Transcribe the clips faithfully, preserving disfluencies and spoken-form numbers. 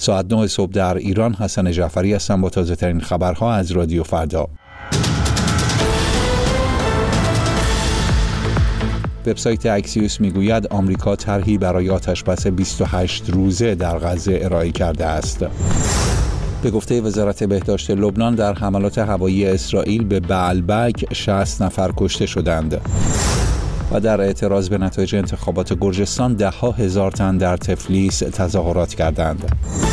ساعت نه صبح در ایران. حسن جعفری هستم با تازه ترین خبرها از رادیو فردا. وبسایت اکسیوس میگوید آمریکا طرحی برای آتشبس بیست و هشت روزه در غزه ارائه کرده است. به گفته وزارت بهداشت لبنان در حملات هوایی اسرائیل به بعلبک شصت نفر کشته شدند. و در اعتراض به نتایج انتخابات گرجستان ده ها هزار تن در تفلیس تظاهرات کردند.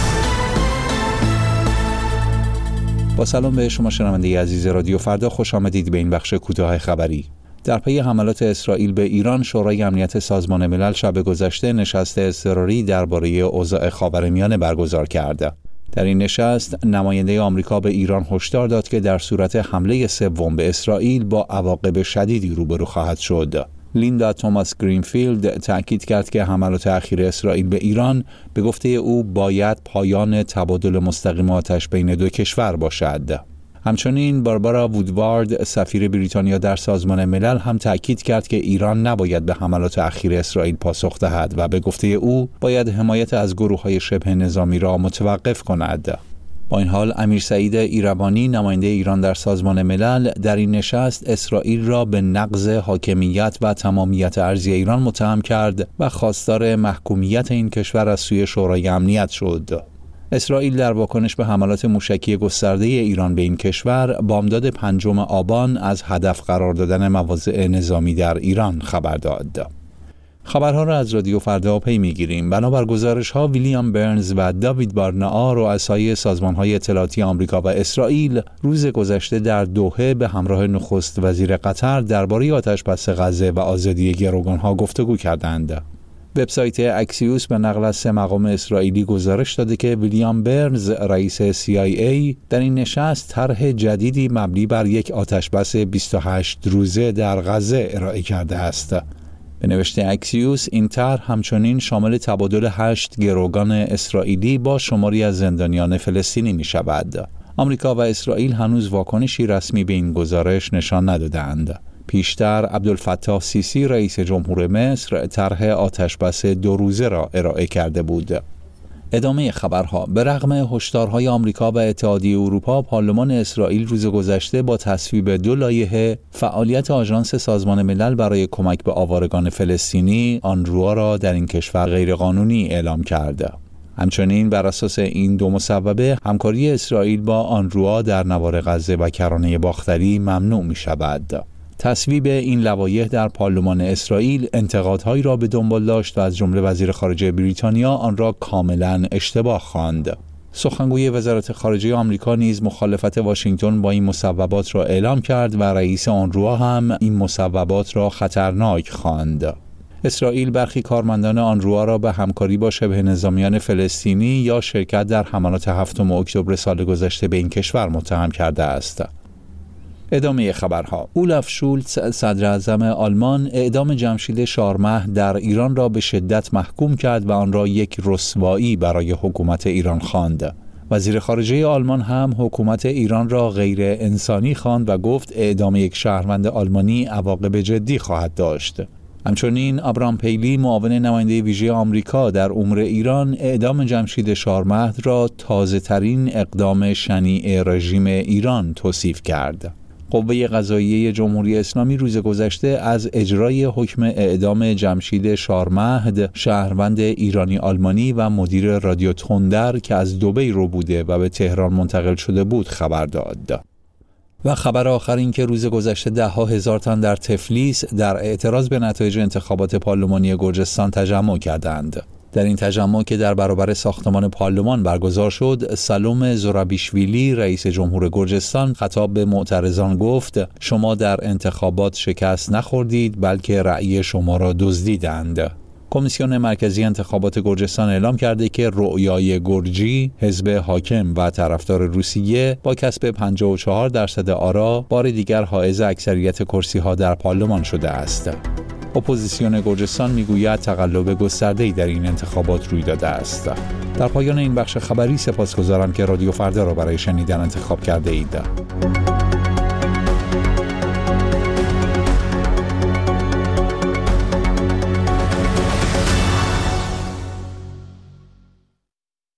با سلام به شما شنونده عزیز رادیو فردا، خوش آمدید به این بخش کوتاه خبری. در پی حملات اسرائیل به ایران، شورای امنیت سازمان ملل شب گذشته نشست اضطراری درباره اوضاع خاورمیانه برگزار کرد. در این نشست نماینده آمریکا به ایران هشدار داد که در صورت حمله سوم به اسرائیل با عواقب شدیدی روبرو خواهد شد. لیندا توماس گرینفیلد تأکید کرد که حملات اخیر اسرائیل به ایران به گفته او باید پایان تبادل مستقیم آتش بین دو کشور باشد. همچنین باربارا وودوارد سفیر بریتانیا در سازمان ملل هم تأکید کرد که ایران نباید به حملات اخیر اسرائیل پاسخ دهد و به گفته او باید حمایت از گروه‌های شبه نظامی را متوقف کند. با این حال امیر سعید ایربانی نماینده ایران در سازمان ملل در این نشست اسرائیل را به نقض حاکمیت و تمامیت ارضی ایران متهم کرد و خواستار محکومیت این کشور از سوی شورای امنیت شد. اسرائیل در واکنش به حملات موشکی گسترده ایران به این کشور بامداد پنجم آبان از هدف قرار دادن مواضع نظامی در ایران خبر داد. خبرها را از رادیو فردا پی میگیریم. بنابر گزارش‌ها ویلیام برنز و داوید بارنائا رؤسای سازمان‌های اطلاعاتی آمریکا و اسرائیل روز گذشته در دوحه به همراه نخست وزیر قطر درباره آتش‌بس غزه و آزادی گروگان‌ها گفتگو کردند. وبسایت اکسیوس به نقل از سه مقام اسرائیلی گزارش داده که ویلیام برنز رئیس سی آی ای در این نشست طرح جدیدی مبنی بر یک آتشبس بیست و هشت روزه در غزه ارائه کرده است. به نوشته اکسیوس این طرح همچنین شامل تبادل هشت گروگان اسرائیلی با شماری از زندانیان فلسطینی می شود. آمریکا و اسرائیل هنوز واکنشی رسمی به این گزارش نشان ندادند. پیشتر عبدالفتاح سیسی رئیس جمهور مصر طرح آتشبس دو روزه را ارائه کرده بود. ادامه خبرها. به رغم هشدارهای آمریکا و اتحادیه اروپا، پارلمان اسرائیل روز گذشته با تصویب دو لایحه فعالیت آژانس سازمان ملل برای کمک به آوارگان فلسطینی آنروا را در این کشور غیرقانونی اعلام کرد. همچنین بر اساس این دو مصوبه همکاری اسرائیل با آنروا در نوار غزه و کرانه باختری ممنوع می شود. تصویب این لوایح در پارلمان اسرائیل انتقادهایی را به دنبال داشت و از جمله وزیر خارجه بریتانیا آن را کاملا اشتباه خواند. سخنگوی وزارت خارجه آمریکا نیز مخالفت واشنگتن با این مصوبات را اعلام کرد و رئیس آنروا هم این مصوبات را خطرناک خواند. اسرائیل برخی کارمندان آنروا را به همکاری با شبه نظامیان فلسطینی یا شرکت در حملات هفتم اکتبر سال گذشته به این کشور متهم کرده است. ادامه خبرها. اولاف شولتز صدر اعظم آلمان اعدام جمشید شارمه در ایران را به شدت محکوم کرد و آن را یک رسوایی برای حکومت ایران خواند. وزیر خارجه آلمان هم حکومت ایران را غیر انسانی خواند و گفت اعدام یک شهروند آلمانی عواقب جدی خواهد داشت. همچنین ابرام پیلی معاون نماینده ویژه آمریکا در امور ایران اعدام جمشید شارمه را تازه ترین اقدام شنیع رژیم ایران توصیف کرد. قوه قضاییه جمهوری اسلامی روز گذشته از اجرای حکم اعدام جمشید شارمهد، شهروند ایرانی آلمانی و مدیر رادیو تندر که از دبی رو بوده و به تهران منتقل شده بود خبر داد. و خبر آخر این که روز گذشته ده ها هزار تن در تفلیس در اعتراض به نتایج انتخابات پارلمانی گرجستان تجمع کردند. در این تجمع که در برابر ساختمان پارلمان برگزار شد، سلوم زورابیشویلی رئیس جمهور گرجستان خطاب به معترضان گفت شما در انتخابات شکست نخوردید بلکه رأی شما را دزدیدند. کمیسیون مرکزی انتخابات گرجستان اعلام کرده که رؤیای گرجی، حزب حاکم و طرفدار روسیه با کسب پنجاه و چهار درصد آرا بار دیگر حائز اکثریت کرسی‌ها در پارلمان شده است. اپوزیسیون گرجستان میگوید تقلب گسترده‌ای در این انتخابات روی داده است. در پایان این بخش خبری سپاسگزارم که رادیو فردا را برای شنیدن انتخاب کرده اید.